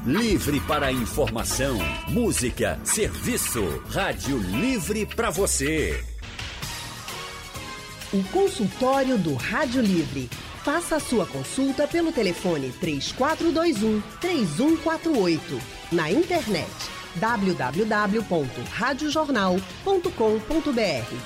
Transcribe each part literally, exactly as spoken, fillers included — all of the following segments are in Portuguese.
Livre para informação, música, serviço. Rádio Livre para você. O consultório do Rádio Livre. Faça a sua consulta pelo telefone três quatro dois um, três um quatro oito. Na internet w w w ponto rádio jornal ponto com ponto b r.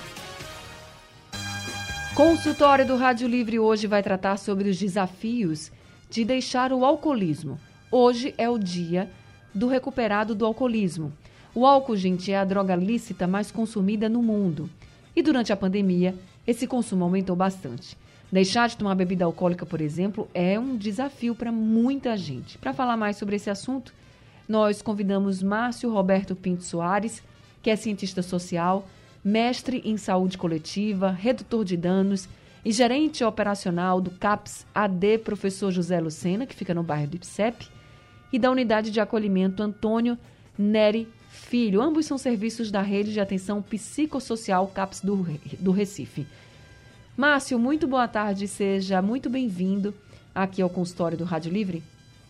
Consultório do Rádio Livre hoje vai tratar sobre os desafios de deixar o alcoolismo. Hoje é o dia do recuperado do alcoolismo. O álcool, gente, é a droga lícita mais consumida no mundo. E durante a pandemia, esse consumo aumentou bastante. Deixar de tomar bebida alcoólica, por exemplo, é um desafio para muita gente. Para falar mais sobre esse assunto, nós convidamos Márcio Roberto Pinto Soares, que é cientista social, mestre em saúde coletiva, redutor de danos e gerente operacional do CAPS A D Professor José Lucena, que fica no bairro do Ipsep, e da Unidade de Acolhimento Antônio Neri Filho. Ambos são serviços da Rede de Atenção Psicossocial CAPS do, do Recife. Márcio, muito boa tarde, seja muito bem-vindo aqui ao consultório do Rádio Livre.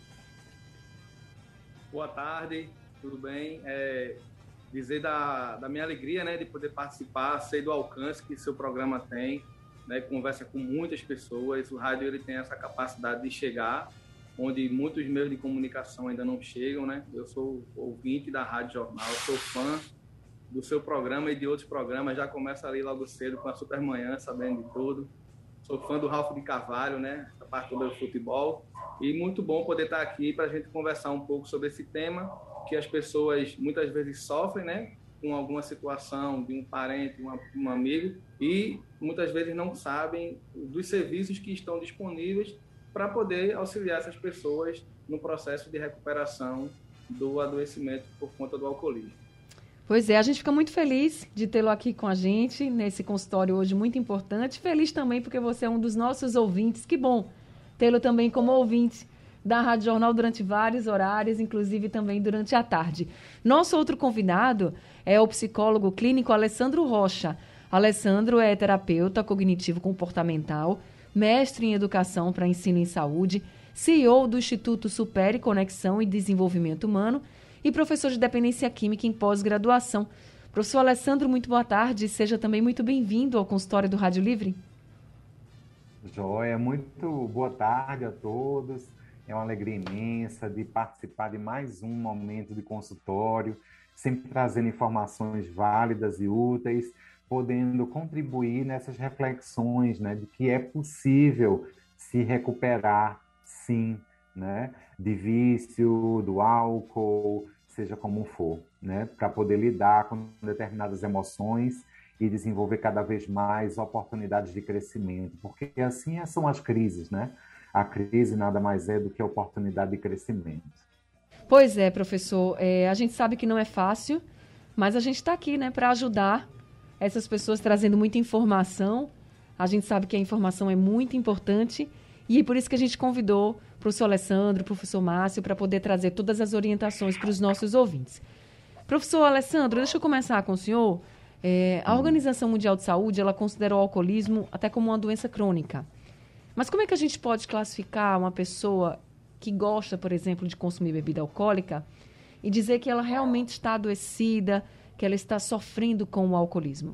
Boa tarde, tudo bem? É, dizer da, da minha alegria, né, de poder participar, sei do alcance que seu programa tem, né, conversa com muitas pessoas, o rádio ele tem essa capacidade de chegar onde muitos meios de comunicação ainda não chegam, né? Eu sou ouvinte da Rádio Jornal, sou fã do seu programa e de outros programas, já começa ali logo cedo com a Supermanhã, sabendo de tudo. Sou fã do Ralf de Carvalho, né? A parte do futebol. E muito bom poder estar aqui para a gente conversar um pouco sobre esse tema que as pessoas muitas vezes sofrem, né? Com alguma situação de um parente, uma, um amigo, e muitas vezes não sabem dos serviços que estão disponíveis para poder auxiliar essas pessoas no processo de recuperação do adoecimento por conta do alcoolismo. Pois é, a gente fica muito feliz de tê-lo aqui com a gente nesse consultório hoje muito importante. Feliz também porque você é um dos nossos ouvintes. Que bom tê-lo também como ouvinte da Rádio Jornal durante vários horários, inclusive também durante a tarde. Nosso outro convidado é o psicólogo clínico Alessandro Rocha. Alessandro é terapeuta cognitivo-comportamental, mestre em educação para ensino em saúde, C E O do Instituto Supere Conexão e Desenvolvimento Humano e professor de dependência química em pós-graduação. Professor Alessandro, muito boa tarde. Seja também muito bem-vindo ao consultório do Rádio Livre. Joia, muito boa tarde a todos. É uma alegria imensa de participar de mais um momento de consultório, sempre trazendo informações válidas e úteis, podendo contribuir nessas reflexões, né, de que é possível se recuperar, sim, né, de vício, do álcool, seja como for, né, para poder lidar com determinadas emoções e desenvolver cada vez mais oportunidades de crescimento, porque assim são as crises, né? A crise nada mais é do que a oportunidade de crescimento. Pois é, professor, é, a gente sabe que não é fácil, mas a gente está aqui, né, para ajudar essas pessoas, trazendo muita informação. A gente sabe que a informação é muito importante e é por isso que a gente convidou o professor Alessandro, o professor Márcio, para poder trazer todas as orientações para os nossos ouvintes. Professor Alessandro, deixa eu começar com o senhor. É, a Organização Mundial de Saúde, ela considera o alcoolismo até como uma doença crônica. Mas como é que a gente pode classificar uma pessoa que gosta, por exemplo, de consumir bebida alcoólica e dizer que ela realmente está adoecida, que ela está sofrendo com o alcoolismo?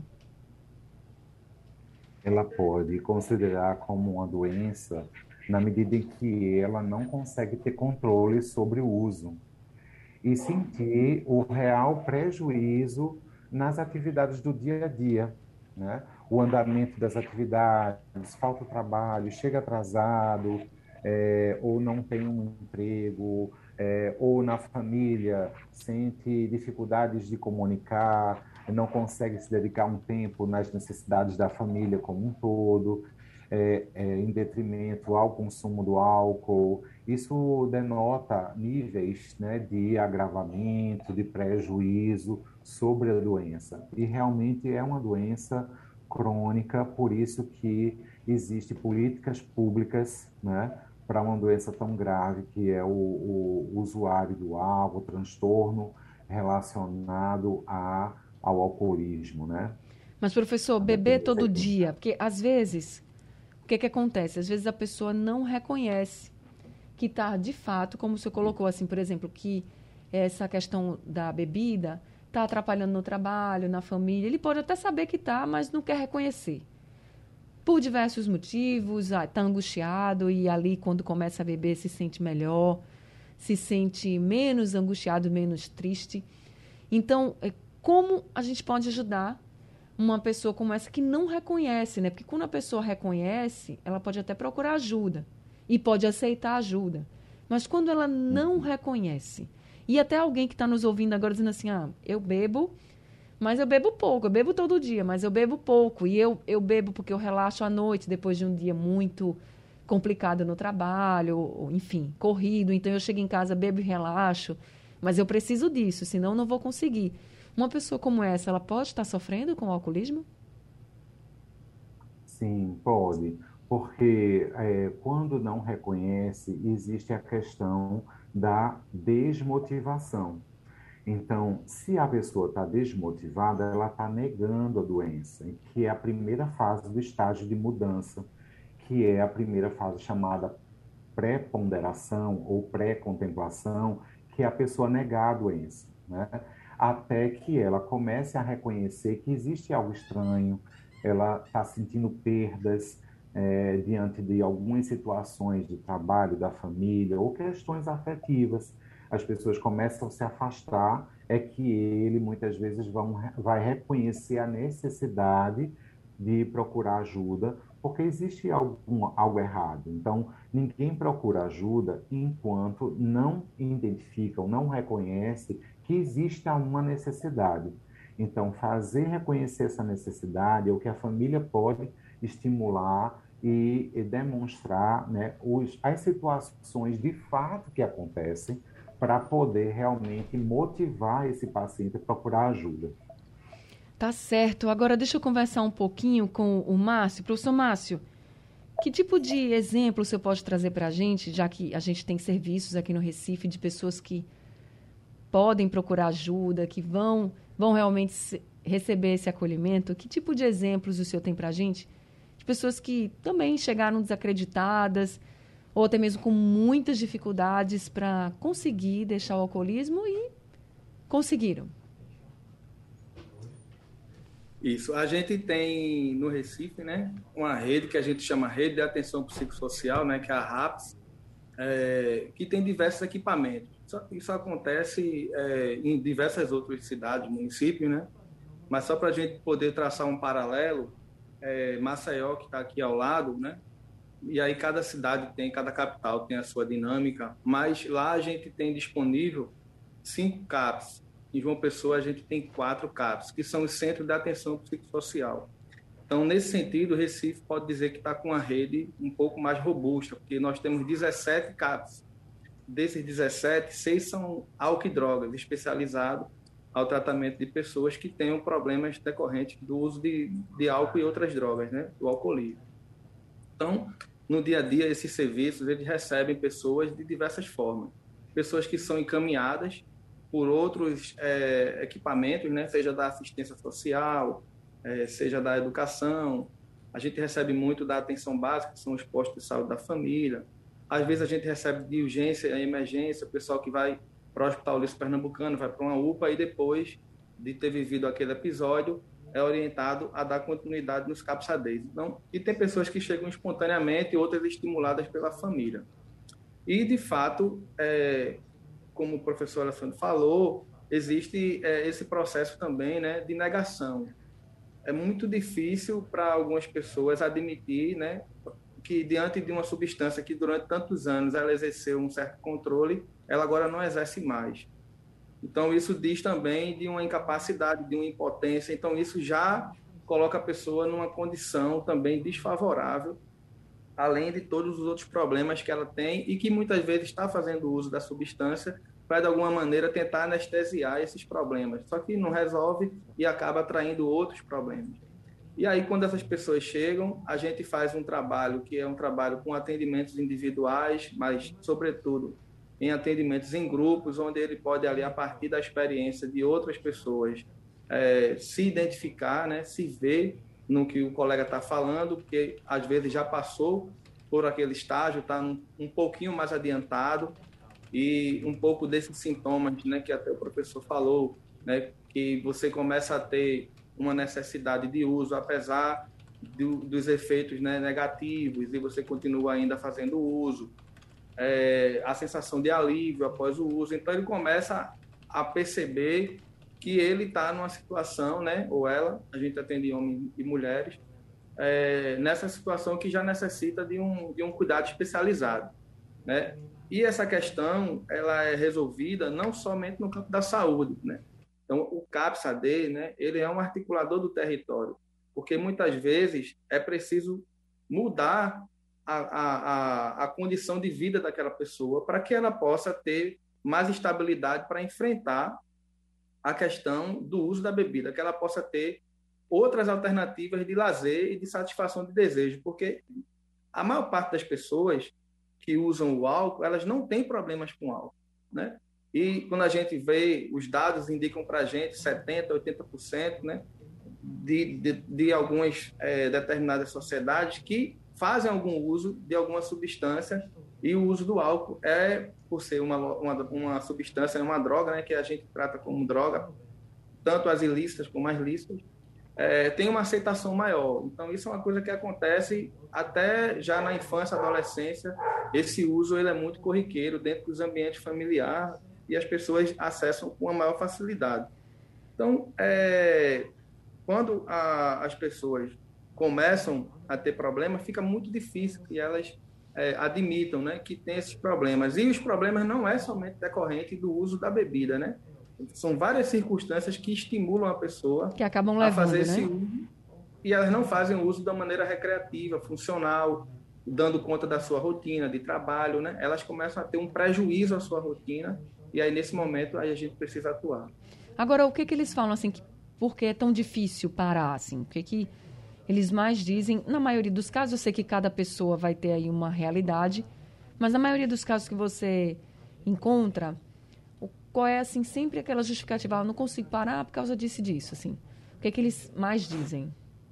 Ela pode considerar como uma doença na medida em que ela não consegue ter controle sobre o uso e sentir o real prejuízo nas atividades do dia a dia, né? O andamento das atividades, falta trabalho, chega atrasado, é, ou não tem um emprego, é, ou na família sente dificuldades de comunicar, não consegue se dedicar um tempo nas necessidades da família como um todo, é, é, em detrimento ao consumo do álcool. Isso denota níveis, né, de agravamento, de prejuízo sobre a doença. E realmente é uma doença crônica, por isso que existem políticas públicas, né, para uma doença tão grave que é o, o usuário do álcool, o transtorno relacionado a, ao alcoolismo, né? Mas, professor, beber todo dia, porque às vezes, o que que acontece? Às vezes a pessoa não reconhece que está, de fato, como o senhor colocou, assim, por exemplo, que essa questão da bebida está atrapalhando no trabalho, na família. Ele pode até saber que está, mas não quer reconhecer. Por diversos motivos, está angustiado e ali, quando começa a beber, se sente melhor, se sente menos angustiado, menos triste. Então, como a gente pode ajudar uma pessoa como essa que não reconhece, né? Porque quando a pessoa reconhece, ela pode até procurar ajuda e pode aceitar ajuda. Mas quando ela não reconhece, e até alguém que está nos ouvindo agora dizendo assim, ah, eu bebo, mas eu bebo pouco, eu bebo todo dia, mas eu bebo pouco. E eu, eu bebo porque eu relaxo à noite, depois de um dia muito complicado no trabalho, ou, enfim, corrido. Então, eu chego em casa, bebo e relaxo, mas eu preciso disso, senão não vou conseguir. Uma pessoa como essa, ela pode estar sofrendo com o alcoolismo? Sim, pode. Porque é, quando não reconhece, existe a questão da desmotivação. Então, se a pessoa está desmotivada, ela está negando a doença, que é a primeira fase do estágio de mudança, que é a primeira fase chamada pré-ponderação ou pré-contemplação, que é a pessoa negar a doença, né? Até que ela comece a reconhecer que existe algo estranho, ela está sentindo perdas é, diante de algumas situações de trabalho, da família, ou questões afetivas. As pessoas começam a se afastar, é que ele muitas vezes vão, vai reconhecer a necessidade de procurar ajuda, porque existe algum, algo errado. Então, ninguém procura ajuda enquanto não identifica ou não reconhece que existe uma necessidade. Então, fazer reconhecer essa necessidade é o que a família pode estimular e, e demonstrar, né, os, as situações de fato que acontecem para poder realmente motivar esse paciente a procurar ajuda. Tá certo. Agora, deixa eu conversar um pouquinho com o Márcio. Professor Márcio, que tipo de exemplo o senhor pode trazer para a gente, já que a gente tem serviços aqui no Recife de pessoas que podem procurar ajuda, que vão, vão realmente receber esse acolhimento? Que tipo de exemplos o senhor tem para a gente? De pessoas que também chegaram desacreditadas, ou até mesmo com muitas dificuldades para conseguir deixar o alcoolismo e conseguiram. Isso. A gente tem no Recife, né, uma rede que a gente chama Rede de Atenção Psicossocial, né, que é a RAPS, é, que tem diversos equipamentos. Isso, isso acontece é, em diversas outras cidades, municípios, né? Mas só para a gente poder traçar um paralelo, é, Maceió, que está aqui ao lado, né? E aí cada cidade tem, cada capital tem a sua dinâmica, mas lá a gente tem disponível cinco CAPs. Em João Pessoa a gente tem quatro CAPs, que são os Centros de Atenção Psicossocial. Então, nesse sentido, o Recife pode dizer que está com uma rede um pouco mais robusta, porque nós temos dezessete CAPs. Desses dezessete, seis são álcool e drogas, especializados ao tratamento de pessoas que tenham problemas decorrentes do uso de, de álcool e outras drogas, né? Do alcoolismo. Então, no dia a dia, esses serviços, eles recebem pessoas de diversas formas. Pessoas que são encaminhadas por outros é, equipamentos, né? Seja da assistência social, é, seja da educação. A gente recebe muito da atenção básica, que são os postos de saúde da família. Às vezes a gente recebe de urgência e emergência, o pessoal que vai para o Hospital Ulisses Pernambucano, vai para uma U P A e depois de ter vivido aquele episódio, é orientado a dar continuidade nos CAPs A D. Então, e tem pessoas que chegam espontaneamente e outras estimuladas pela família. E, de fato, é, como o professor Alessandro falou, existe é, esse processo também, né, de negação. É muito difícil para algumas pessoas admitir, né, que diante de uma substância que durante tantos anos ela exerceu um certo controle, ela agora não exerce mais. Então, isso diz também de uma incapacidade, de uma impotência. Então, isso já coloca a pessoa numa condição também desfavorável, além de todos os outros problemas que ela tem e que muitas vezes está fazendo uso da substância para, de alguma maneira, tentar anestesiar esses problemas. Só que não resolve e acaba atraindo outros problemas. E aí, quando essas pessoas chegam, a gente faz um trabalho que é um trabalho com atendimentos individuais, mas, sobretudo, em atendimentos em grupos, onde ele pode, ali, a partir da experiência de outras pessoas, é, se identificar, né, se ver no que o colega está falando, porque às vezes já passou por aquele estágio, está um, um pouquinho mais adiantado, e um pouco desses sintomas, né, que até o professor falou, né, que você começa a ter uma necessidade de uso, apesar do, dos efeitos, né, negativos, e você continua ainda fazendo uso, é, a sensação de alívio após o uso. Então, ele começa a perceber que ele está numa situação, né, ou ela, a gente atende homens e mulheres, é, nessa situação que já necessita de um, de um cuidado especializado, né? E essa questão, ela é resolvida não somente no campo da saúde, né? Então, o CAPS-A D, né, ele é um articulador do território, porque muitas vezes é preciso mudar a, a, a, a condição de vida daquela pessoa para que ela possa ter mais estabilidade para enfrentar a questão do uso da bebida, que ela possa ter outras alternativas de lazer e de satisfação de desejo, porque a maior parte das pessoas que usam o álcool, elas não têm problemas com álcool, né? E quando a gente vê, os dados indicam para a gente setenta por cento, oitenta por cento, né, de, de, de algumas é, determinadas sociedades que fazem algum uso de alguma substância, e o uso do álcool é, por ser uma, uma, uma substância, uma droga, né, que a gente trata como droga, tanto as ilícitas como as lícitas, é, tem uma aceitação maior. Então, isso é uma coisa que acontece até já na infância, adolescência. Esse uso ele é muito corriqueiro dentro dos ambientes familiares e as pessoas acessam com uma maior facilidade. Então, é, quando a, as pessoas começam a ter problemas, fica muito difícil que elas é, admitam, né, que tem esses problemas. E os problemas não é somente decorrente do uso da bebida, né? São várias circunstâncias que estimulam a pessoa que acabam a levando, fazer esse né? uso, e elas não fazem o uso da maneira recreativa, funcional, dando conta da sua rotina de trabalho, né? Elas começam a ter um prejuízo à sua rotina, e aí nesse momento aí a gente precisa atuar. Agora, o que que eles falam, assim, que, por que é tão difícil parar, assim? O que que eles mais dizem? Na maioria dos casos, eu sei que cada pessoa vai ter aí uma realidade, mas na maioria dos casos que você encontra, qual é, assim, sempre aquela justificativa? Eu não consigo parar por causa disso e disso, assim. O que é que eles mais dizem?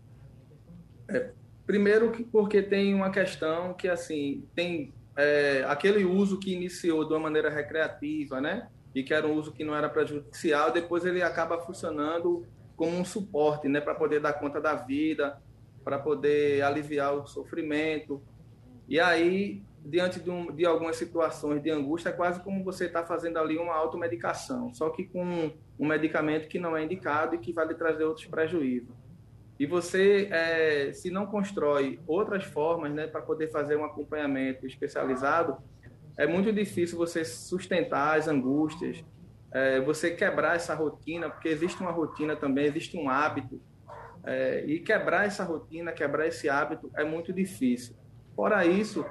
É, primeiro, que porque tem uma questão que, assim, tem é, aquele uso que iniciou de uma maneira recreativa, né? E que era um uso que não era prejudicial, depois ele acaba funcionando como um suporte, né? Para poder dar conta da vida, para poder aliviar o sofrimento. E aí, diante de, um, de algumas situações de angústia, é quase como você está fazendo ali uma automedicação, só que com um medicamento que não é indicado e que vai lhe trazer outros prejuízos. E você, é, se não constrói outras formas, né, para poder fazer um acompanhamento especializado, é muito difícil você sustentar as angústias, é, você quebrar essa rotina, porque existe uma rotina também, existe um hábito, é, e quebrar essa rotina, quebrar esse hábito é muito difícil. Fora isso,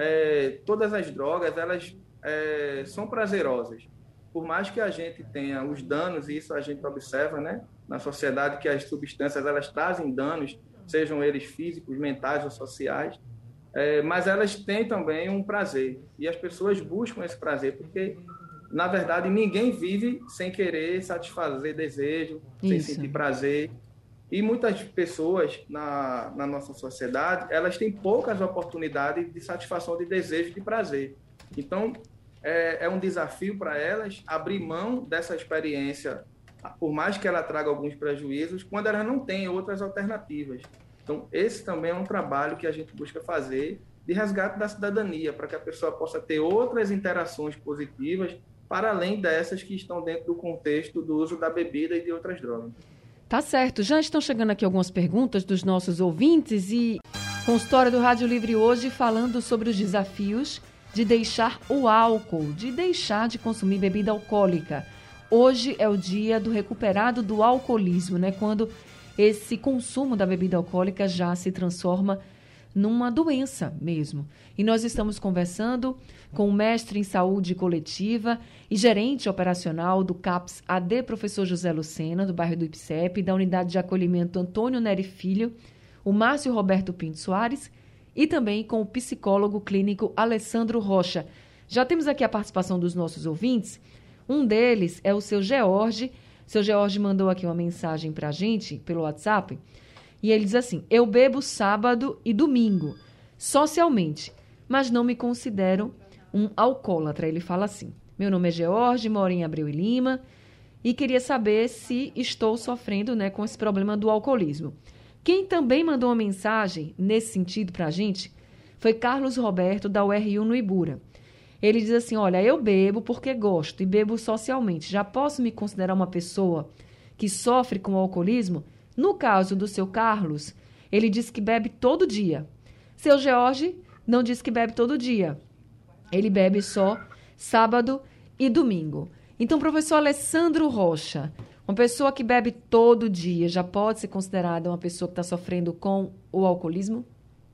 É, todas as drogas, elas é, são prazerosas. Por mais que a gente tenha os danos, e isso a gente observa, né, na sociedade, que as substâncias elas trazem danos, sejam eles físicos, mentais ou sociais, é, mas elas têm também um prazer. E as pessoas buscam esse prazer, porque, na verdade, ninguém vive sem querer satisfazer desejo, sem Isso. sentir prazer. E muitas pessoas na, na nossa sociedade, elas têm poucas oportunidades de satisfação de desejo e de prazer. Então, é, é um desafio para elas abrir mão dessa experiência, por mais que ela traga alguns prejuízos, quando elas não têm outras alternativas. Então, esse também é um trabalho que a gente busca fazer de resgate da cidadania, para que a pessoa possa ter outras interações positivas, para além dessas que estão dentro do contexto do uso da bebida e de outras drogas. Tá certo. Já estão chegando aqui algumas perguntas dos nossos ouvintes e consultório do Rádio Livre hoje falando sobre os desafios de deixar o álcool, de deixar de consumir bebida alcoólica. Hoje é o dia do recuperado do alcoolismo, né? Quando esse consumo da bebida alcoólica já se transforma numa doença mesmo. E nós estamos conversando com o mestre em saúde coletiva e gerente operacional do CAPS-A D, professor José Lucena, do bairro do Ipsep, da unidade de acolhimento Antônio Neri Filho, o Márcio Roberto Pinto Soares, e também com o psicólogo clínico Alessandro Rocha. Já temos aqui a participação dos nossos ouvintes. Um deles é o seu George. Seu George mandou aqui uma mensagem para a gente pelo WhatsApp. E ele diz assim: eu bebo sábado e domingo, socialmente. mas não me considero um alcoólatra. Ele fala assim: meu nome é George, moro em Abreu e Lima e queria saber se estou sofrendo, né, com esse problema do alcoolismo. Quem também mandou uma mensagem nesse sentido para a gente foi Carlos Roberto, da U R U no Ibura. Ele diz assim: olha, eu bebo porque gosto e bebo socialmente. Já posso me considerar uma pessoa que sofre com o alcoolismo? No caso do seu Carlos, ele diz que bebe todo dia. Seu George não diz que bebe todo dia. Ele bebe só sábado e domingo. Então, professor Alessandro Rocha, uma pessoa que bebe todo dia já pode ser considerada uma pessoa que está sofrendo com o alcoolismo?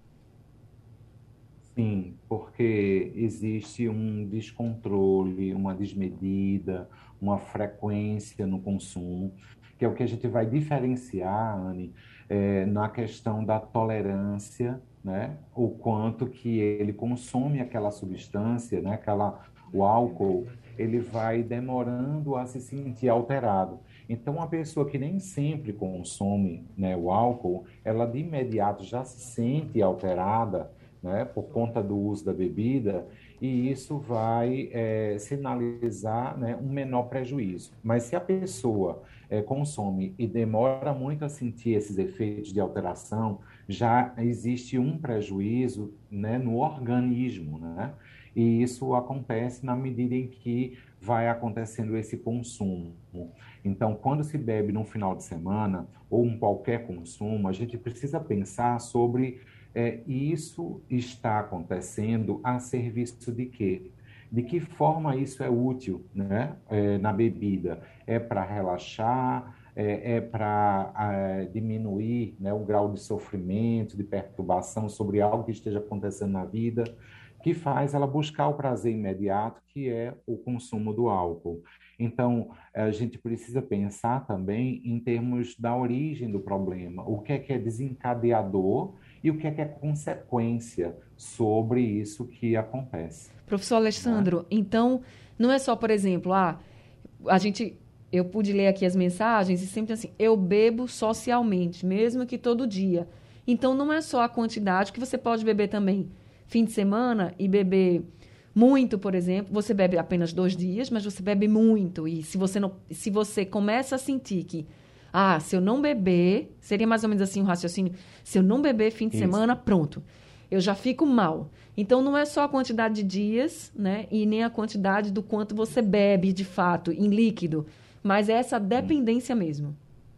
Sim, porque existe um descontrole, uma desmedida, uma frequência no consumo, que é o que a gente vai diferenciar, Anne, eh, na questão da tolerância, né? O quanto que ele consome aquela substância, né? Aquela, o álcool, ele vai demorando a se sentir alterado. Então, uma pessoa que nem sempre consome, né, o álcool, ela de imediato já se sente alterada, né, por conta do uso da bebida, e isso vai é, sinalizar, né, um menor prejuízo. Mas se a pessoa é, consome e demora muito a sentir esses efeitos de alteração, já existe um prejuízo, né, no organismo, né? E isso acontece na medida em que vai acontecendo esse consumo. Então, quando se bebe num final de semana, ou um qualquer consumo, a gente precisa pensar sobre É, isso está acontecendo a serviço de quê? De que forma isso é útil, né? É, na bebida? É para relaxar? É, é para é, diminuir, né, o grau de sofrimento, de perturbação sobre algo que esteja acontecendo na vida, que faz ela buscar o prazer imediato, que é o consumo do álcool. Então, a gente precisa pensar também em termos da origem do problema, o que é que é desencadeador e o que é que é consequência sobre isso que acontece. Professor Né? Alessandro, então, não é só, por exemplo, ah, a gente, eu pude ler aqui as mensagens e sempre assim, eu bebo socialmente, mesmo que todo dia. Então, não é só a quantidade, que você pode beber também fim de semana e beber muito, por exemplo. Você bebe apenas dois dias, mas você bebe muito. E se você, não, se você começa a sentir que, ah, se eu não beber, seria mais ou menos assim o raciocínio, se eu não beber fim de Isso. semana, pronto, eu já fico mal. Então, não é só a quantidade de dias, né, e nem a quantidade do quanto você bebe, de fato, em líquido, mas é essa dependência mesmo.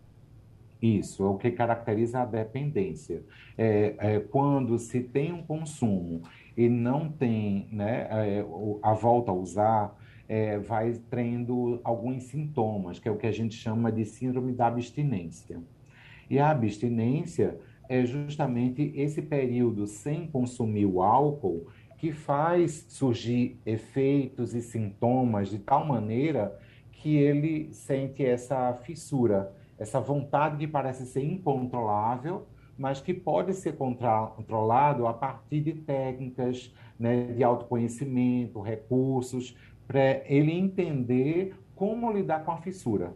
Isso, é o que caracteriza a dependência. É, é quando se tem um consumo e não tem, né, é, o- a volta a usar, é, vai tendo alguns sintomas, que é o que a gente chama de síndrome da abstinência. E a abstinência é justamente esse período sem consumir o álcool que faz surgir efeitos e sintomas de tal maneira que ele sente essa fissura, essa vontade que parece ser incontrolável, mas que pode ser contra- controlado a partir de técnicas, né, de autoconhecimento, recursos, para ele entender como lidar com a fissura,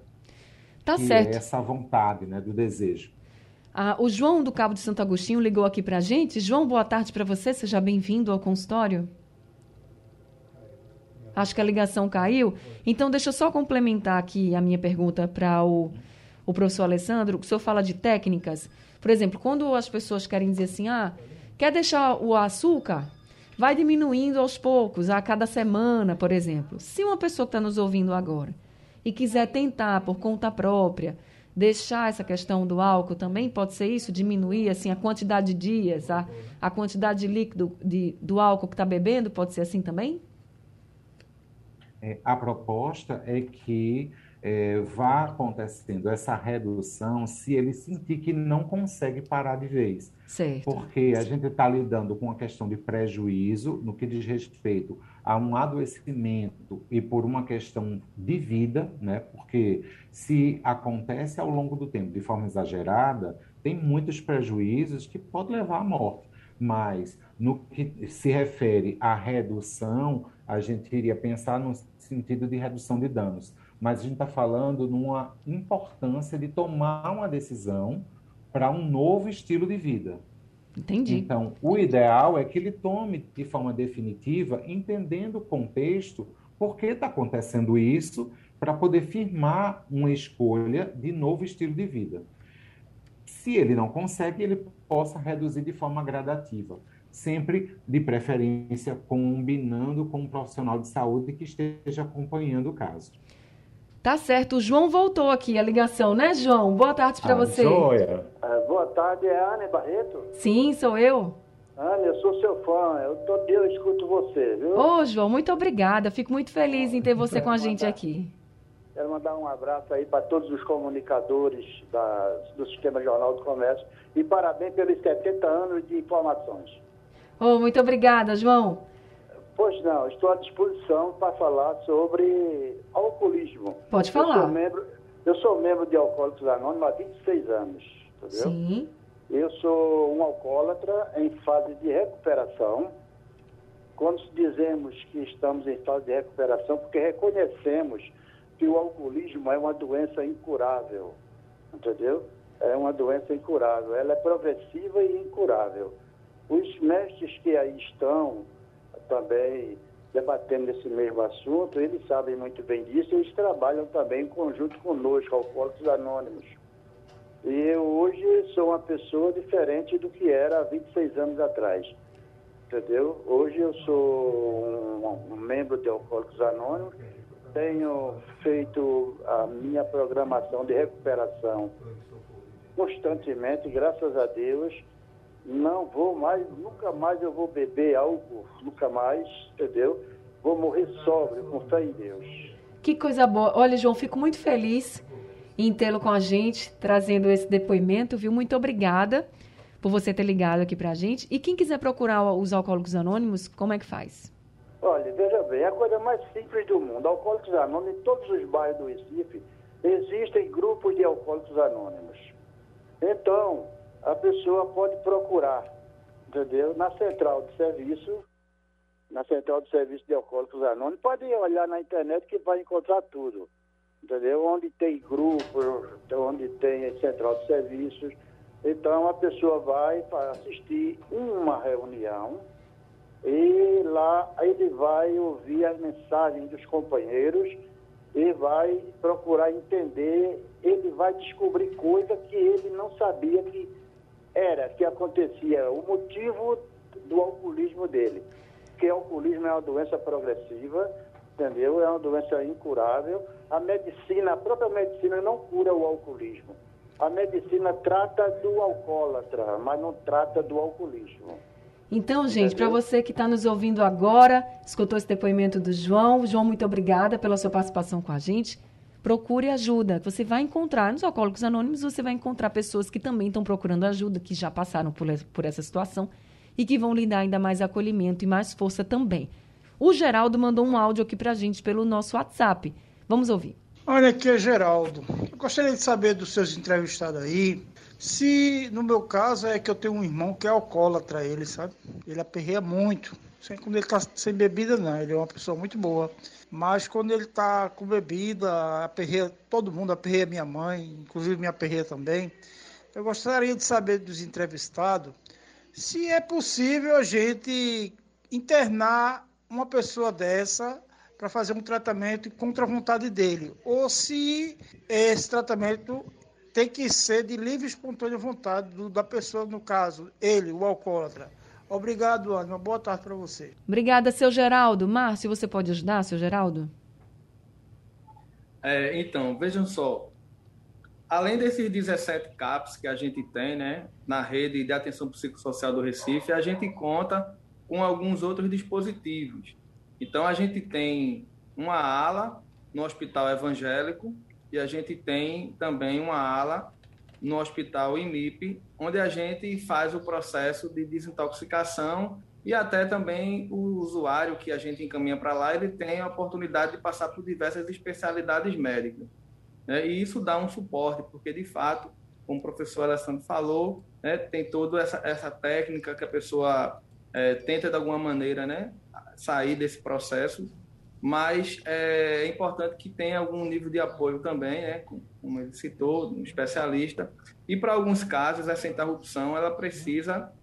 Tá que é certo. essa vontade, né, do desejo. Ah, o João do Cabo de Santo Agostinho ligou aqui pra gente. João, boa tarde para você, seja bem-vindo ao consultório. Acho que a ligação caiu. Então, deixa eu só complementar aqui a minha pergunta para o, o professor Alessandro. O senhor fala de técnicas. Por exemplo, quando as pessoas querem dizer assim, ah, quer deixar o açúcar? Vai diminuindo aos poucos, a cada semana, por exemplo. Se uma pessoa que está nos ouvindo agora e quiser tentar, por conta própria, deixar essa questão do álcool também, pode ser isso? Diminuir assim, a quantidade de dias, a, a quantidade de líquido de, do álcool que está bebendo, pode ser assim também? É, a proposta é que é, vá acontecendo essa redução se ele sentir que não consegue parar de vez. Certo. Porque a gente está lidando com uma questão de prejuízo no que diz respeito a um adoecimento e por uma questão de vida, né? Porque se acontece ao longo do tempo de forma exagerada, tem muitos prejuízos que podem levar à morte. Mas no que se refere à redução, a gente iria pensar no sentido de redução de danos. Mas a gente está falando numa importância de tomar uma decisão para um novo estilo de vida. Entendi. Então, o ideal é que ele tome de forma definitiva, entendendo o contexto, por que está acontecendo isso, para poder firmar uma escolha de novo estilo de vida. Se ele não consegue, ele possa reduzir de forma gradativa, sempre de preferência combinando com um profissional de saúde que esteja acompanhando o caso. Tá certo. O João voltou aqui, a ligação, né, João? Boa tarde para Ah, você. joia. Ah, boa tarde, é a Anne Barreto? Sim, sou eu. Anne, eu sou seu fã, eu todo dia eu escuto você, viu? Ô, João, muito obrigada. Fico muito feliz em ter você com a gente aqui. Quero mandar um abraço aí para todos os comunicadores da, do Sistema Jornal do Comércio e parabéns pelos setenta anos de informações. Ô, muito obrigada, João. Pois não, estou à disposição para falar sobre alcoolismo. Pode falar. Eu sou membro, eu sou membro de Alcoólicos Anônimos há vinte e seis anos, entendeu? Sim. Eu sou um alcoólatra em fase de recuperação. Quando dizemos que estamos em fase de recuperação, porque reconhecemos que o alcoolismo é uma doença incurável, entendeu? É uma doença incurável, ela é progressiva e incurável. Os mestres que aí estão também debatendo esse mesmo assunto, eles sabem muito bem disso, eles trabalham também em conjunto conosco, Alcoólicos Anônimos. E eu hoje sou uma pessoa diferente do que era há vinte e seis anos atrás, entendeu? Hoje eu sou um, um membro de Alcoólicos Anônimos, tenho feito a minha programação de recuperação constantemente, graças a Deus. Não vou mais, nunca mais eu vou beber álcool, nunca mais, entendeu? Vou morrer sóbrio, com fé em Deus. Que coisa boa. Olha, João, fico muito feliz em tê-lo com a gente, trazendo esse depoimento, viu? Muito obrigada por você ter ligado aqui pra gente. E quem quiser procurar os Alcoólicos Anônimos, como é que faz? Olha, veja bem, é a coisa mais simples do mundo. Alcoólicos Anônimos, em todos os bairros do Recife, existem grupos de Alcoólicos Anônimos. Então, a pessoa pode procurar, entendeu? Na central de serviço, na central de serviço de Alcoólicos Anônimos, pode olhar na internet que vai encontrar tudo, entendeu? Onde tem grupo, onde tem central de serviços. Então, a pessoa vai para assistir uma reunião e lá ele vai ouvir as mensagens dos companheiros e vai procurar entender, ele vai descobrir coisa que ele não sabia que era, que acontecia, o motivo do alcoolismo dele. Porque o alcoolismo é uma doença progressiva, entendeu? É uma doença incurável. A medicina, a própria medicina não cura o alcoolismo. A medicina trata do alcoólatra, mas não trata do alcoolismo. Então, gente, para você que está nos ouvindo agora, escutou esse depoimento do João. João, muito obrigada pela sua participação com a gente. Procure ajuda. Você vai encontrar, nos Alcoólicos Anônimos, você vai encontrar pessoas que também estão procurando ajuda, que já passaram por, por essa situação e que vão lhe dar ainda mais acolhimento e mais força também. O Geraldo mandou um áudio aqui para a gente pelo nosso WhatsApp. Vamos ouvir. Olha, aqui é Geraldo. Eu gostaria de saber dos seus entrevistados aí, se no meu caso é que eu tenho um irmão que é alcoólatra, ele, sabe? Ele aperreia muito. Sem, quando ele está sem bebida, não. Ele é uma pessoa muito boa. Mas quando ele está com bebida, aperreia todo mundo, aperreia minha mãe, inclusive me aperreia também. Eu gostaria de saber dos entrevistados se é possível a gente internar uma pessoa dessa para fazer um tratamento contra a vontade dele, ou se esse tratamento tem que ser de livre e espontânea vontade do, da pessoa, no caso, ele, o alcoólatra. Obrigado, Ana. Uma boa tarde para você. Obrigada, seu Geraldo. Márcio, você pode ajudar, seu Geraldo? É, então, vejam só. Além desses dezessete C A Ps que a gente tem, né, na rede de atenção psicossocial do Recife, a gente conta com alguns outros dispositivos. Então, a gente tem uma ala no Hospital Evangélico e a gente tem também uma ala no Hospital I M I P, onde a gente faz o processo de desintoxicação e até também o usuário que a gente encaminha para lá, ele tem a oportunidade de passar por diversas especialidades médicas. Né? E isso dá um suporte, porque, de fato, como o professor Alessandro falou, né, tem toda essa, essa técnica que a pessoa é, tenta, de alguma maneira, né, sair desse processo, mas é importante que tenha algum nível de apoio também, né, como ele citou, um especialista. E, para alguns casos, essa interrupção ela precisa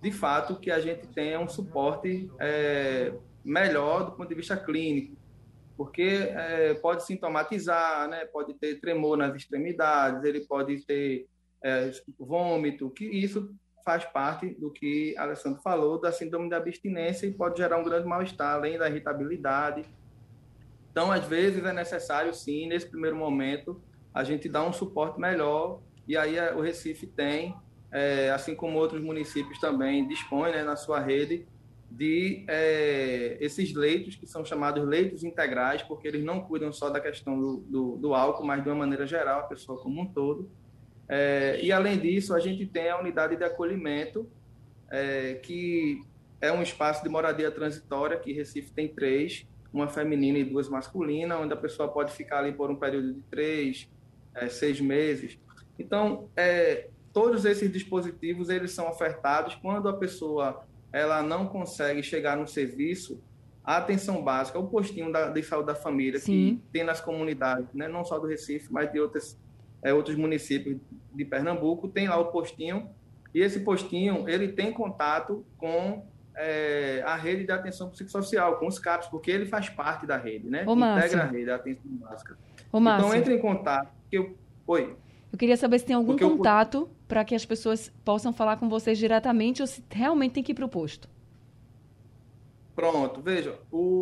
de fato, que a gente tenha um suporte é, melhor do ponto de vista clínico, porque é, pode sintomatizar, né? Pode ter tremor nas extremidades, ele pode ter é, vômito, que isso faz parte do que a Alessandro falou, da síndrome da abstinência, e pode gerar um grande mal-estar, além da irritabilidade. Então, às vezes, é necessário, sim, nesse primeiro momento, a gente dar um suporte melhor, e aí o Recife tem, é, assim como outros municípios também dispõem, né, na sua rede, de é, esses leitos, que são chamados leitos integrais, porque eles não cuidam só da questão do, do, do álcool, mas de uma maneira geral, a pessoa como um todo. É, e, além disso, a gente tem a unidade de acolhimento, é, que é um espaço de moradia transitória, que Recife tem três, uma feminina e duas masculinas, onde a pessoa pode ficar ali por um período de três, é, seis meses. Então, é, todos esses dispositivos, eles são ofertados quando a pessoa ela não consegue chegar no serviço. A atenção básica, o postinho da, de saúde da família, Sim. que tem nas comunidades, né, não só do Recife, mas de outras, é, outros municípios de Pernambuco, tem lá o postinho, e esse postinho ele tem contato com é, a rede de atenção psicossocial, com os CAPs, porque ele faz parte da rede, né? Ô, integra a rede da atenção básica. Ô, Márcio, então, entre em contato. Que eu... Oi. Eu queria saber se tem algum porque contato eu... para que as pessoas possam falar com vocês diretamente ou se realmente tem que ir para o posto. Pronto, veja,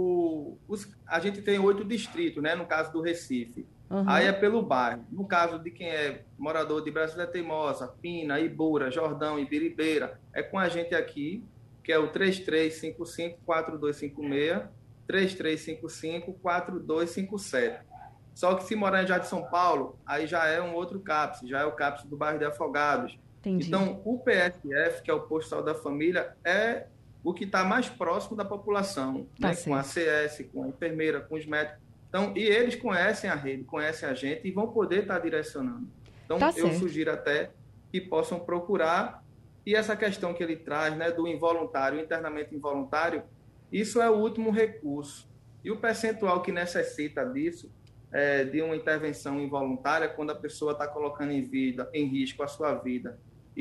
o, os, a gente tem oito distritos, né, no caso do Recife. Uhum. Aí é pelo bairro. No caso de quem é morador de Brasília Teimosa, Pina, Ibura, Jordão e Biribeira, é com a gente aqui, que é o três três cinco cinco, quatro dois cinco seis, três três cinco cinco, quatro dois cinco sete. Só que se morar em Jardim de São Paulo, aí já é um outro CAPS, já é o CAPS do bairro de Afogados. Entendi. Então, o P S F, que é o Posto de Saúde da Família, é o que está mais próximo da população, tá, né? Com a C S, com a enfermeira, com os médicos. Então, e eles conhecem a rede, conhecem a gente e vão poder estar tá direcionando. Então, tá eu certo. sugiro até que possam procurar. E essa questão que ele traz, né, do involuntário, internamento involuntário, isso é o último recurso. E o percentual que necessita disso, é, de uma intervenção involuntária, quando a pessoa está colocando em, vida, em risco a sua vida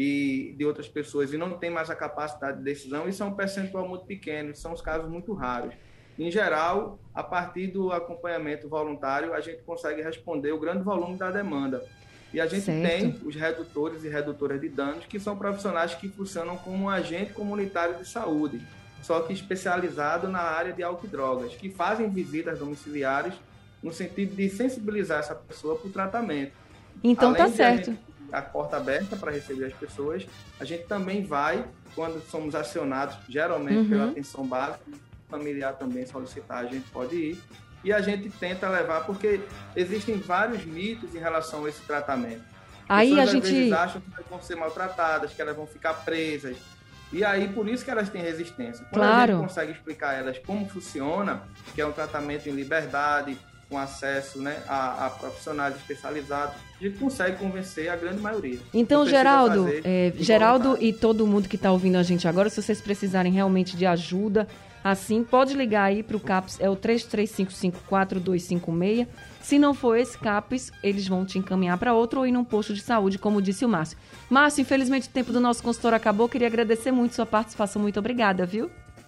e de outras pessoas e não tem mais a capacidade de decisão, isso é um percentual muito pequeno, são os casos muito raros. Em geral, a partir do acompanhamento voluntário, a gente consegue responder o grande volume da demanda. E a gente certo. tem os redutores e redutoras de danos, que são profissionais que funcionam como um agente comunitário de saúde, só que especializado na área de álcool e drogas, que fazem visitas domiciliares no sentido de sensibilizar essa pessoa para o tratamento. Então Além tá certo. A, a porta aberta para receber as pessoas, a gente também vai, quando somos acionados, geralmente uhum. pela atenção básica, familiar também solicitar, a gente pode ir. E a gente tenta levar, porque existem vários mitos em relação a esse tratamento. Aí pessoas, a gente... às vezes, acham que elas vão ser maltratadas, que elas vão ficar presas. E aí, por isso que elas têm resistência. Quando claro. a gente consegue explicar a elas como funciona, que é um tratamento em liberdade, com acesso, né, a, a profissionais especializados, a gente consegue convencer a grande maioria. Então, Geraldo, é, Geraldo e todo mundo que está ouvindo a gente agora, se vocês precisarem realmente de ajuda, assim, pode ligar aí para o CAPS, é o três três cinco cinco, quatro dois cinco seis. Se não for esse CAPS, eles vão te encaminhar para outro ou ir num posto de saúde, como disse o Márcio. Márcio, infelizmente o tempo do nosso consultor acabou, queria agradecer muito sua participação, muito obrigada, viu?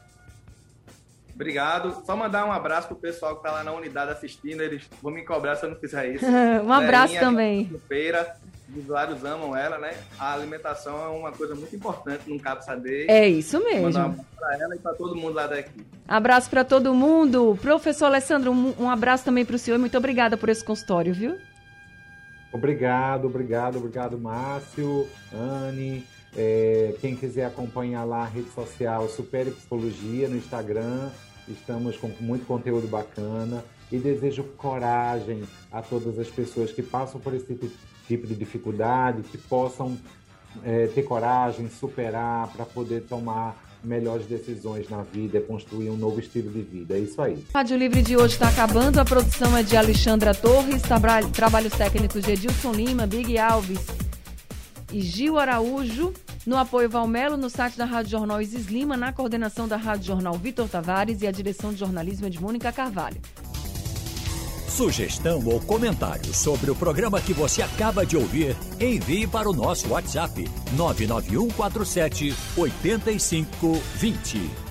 Obrigado. Só mandar um abraço pro pessoal que está lá na unidade assistindo, eles vão me cobrar se eu não fizer isso. um abraço também. Feira, os usuários amam ela, né? A alimentação é uma coisa muito importante num CAPS A D. É isso mesmo. Mandar um abraço para ela e para todo mundo lá daqui. Abraço para todo mundo. Professor Alessandro, um, um abraço também para o senhor e muito obrigada por esse consultório, viu? Obrigado, obrigado, obrigado, Márcio, Anne. É, quem quiser acompanhar lá a rede social Supere Psicologia no Instagram, estamos com muito conteúdo bacana e desejo coragem a todas as pessoas que passam por esse tipo de dificuldade, que possam é, ter coragem, superar para poder tomar melhores decisões na vida, construir um novo estilo de vida. É isso aí. A Rádio Livre de hoje está acabando. A produção é de Alexandra Torres, tra- trabalhos técnicos de Edilson Lima, Big Alves e Gil Araújo. No apoio Valmelo, no site da Rádio Jornal Isis Lima, na coordenação da Rádio Jornal Vitor Tavares e a direção de jornalismo é de Mônica Carvalho. Sugestão ou comentário sobre o programa que você acaba de ouvir, envie para o nosso WhatsApp nove nove um quatro sete oito cinco dois zero.